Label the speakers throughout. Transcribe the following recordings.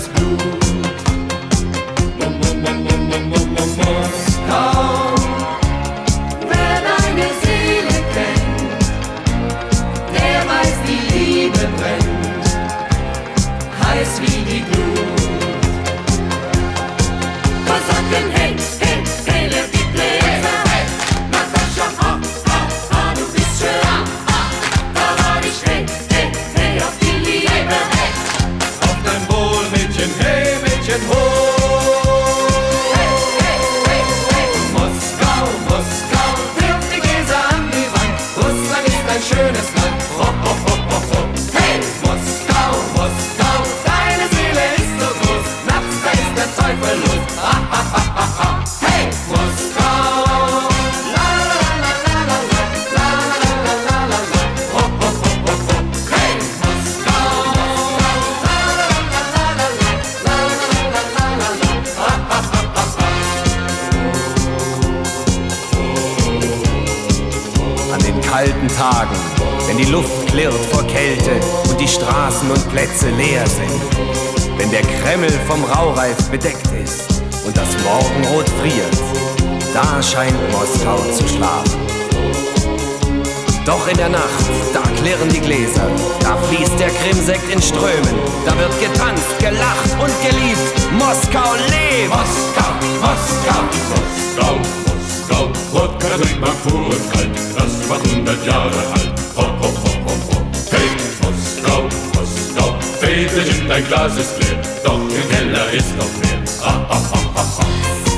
Speaker 1: das Blut. Moskau, wer deine Seele kennt, der weiß, die Liebe brennt, heiß wie die Glut. Kosaken, hey, hey, hey, leert die Bläser. Natascha, ha, ha, ha, du bist schön. Da war ich, hey, hey, hey, auf die Liebe. Auf dein Wohl, Mädchen, hey, Mädchen, hoch. Hey, hey, hey, hey. Moskau, Moskau, wirf die Gläser an die Wand. Russland ist ein schönes Land. Ho, ho, ho, ho, ho. Hey, Moskau, Moskau, deine Seele ist so groß. Nachts, da ist der Teufel los. Ha, ha, ha, ha, ha. Hey, Moskau. La, la, la, la, la, la, la, la, la, la, la, la. Ho, ho, ho, ho, ho. Hey, Moskau. La, la, la, la, la, la, la, la, la, la, la, la. Ha, ha, ha, ha, ha.
Speaker 2: An den kalten Tagen, wenn die Luft klirrt vor Kälte und die Straßen und Plätze leer sind, wenn der Kreml vom Raureif bedeckt ist und das Morgenrot friert, da scheint Moskau zu schlafen. Doch in der Nacht, da klirren die Gläser, da fließt der Krimsekt in Strömen, da wird getanzt, gelacht und geliebt. Moskau lebt!
Speaker 1: Moskau, Moskau, Moskau, Moskau, Wodka trinkt man pur und kalt, das war 100 Jahre alt. Ho, ho, ho, ho, ho. Hey, Moskau, Moskau, Väterchen, dein Glas ist leer, doch im Keller ist noch mehr. Ha, ha, ha, ha, ha.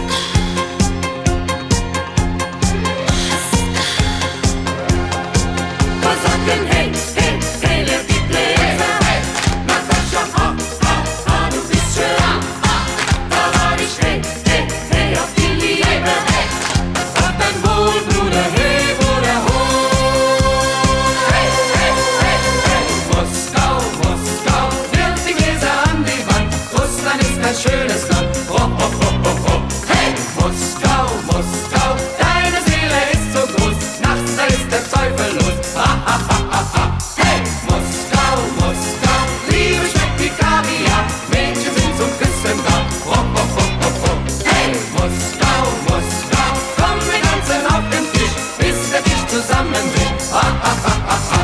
Speaker 1: Kosaken, hey, hey, hey, leert die Bläser. Natascha, ha, ha, ha, du bist schön. Da war ich, hey, hey, hey, auf die Liebe. Auf dein Wohl, Bruder, hey, Bruder, ho. Hey, hey, hey, hey. Moskau, Moskau, wirf die Gläser an die Wand. Russland ist ein schönes Land. Ho, ho, ho, ho, ho. Hey, Moskau, Moskau, deine Seele ist so groß. Nachts, da ist der Teufel los. Ha, ha, ha, ha, ha. Hey, Moskau, Moskau, Liebe schmeckt wie Kaviar. Mädchen sind zum Küssen da. Ho, ho, ho, ho, ho. Hey, Moskau, Moskau, komm, wir tanzen auf dem Tisch, bis der Tisch zusammenbricht. Ha, ha, ha, ha, ha.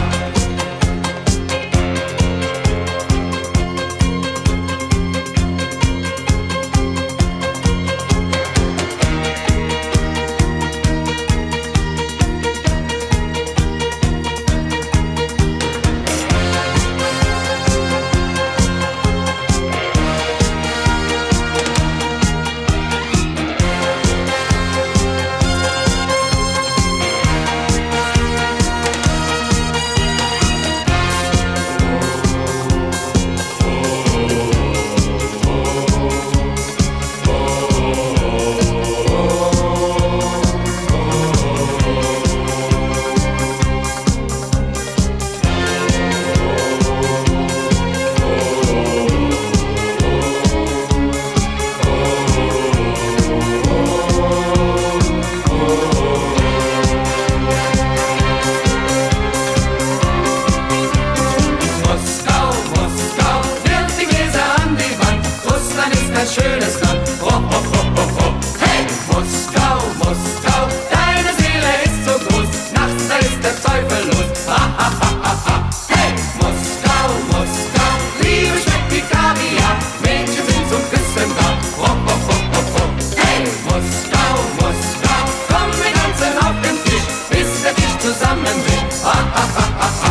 Speaker 1: Moskau, Moskau, wirf die Gläser an die Wand. Russland ist ein schönes Land. Ho, ho, ho, ho, ho. Hey, Moskau, Moskau, deine Seele ist so groß. Nachts, da ist der Teufel los. Ha, ha, ha, ha, ha. Hey, Moskau, Moskau, Liebe schmeckt wie Kaviar. Mädchen sind zum Küssen da. Ho, ho, ho, ho, ho. Hey, Moskau, Moskau, komm, wir tanzen auf dem Tisch, bis der Tisch zusammenbricht. Ha, ha, ha, ha, ha.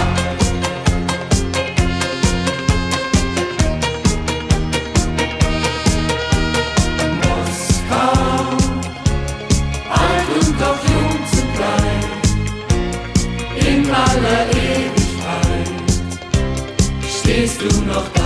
Speaker 1: Moskau, alt und doch jung zugleich, in aller Ewigkeit stehst du noch da.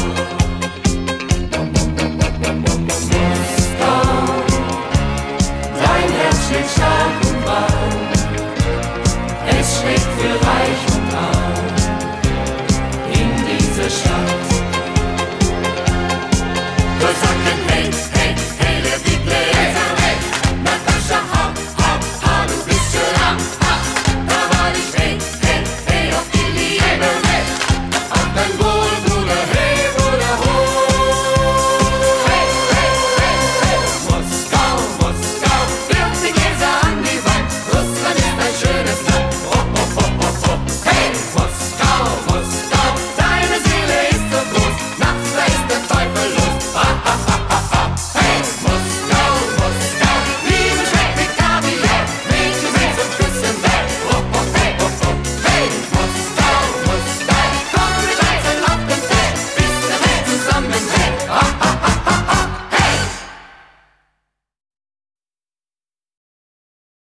Speaker 1: Moskau, dein Herz schlägt stark und warm, es schlägt für reich und arm in dieser Stadt. Kosaken,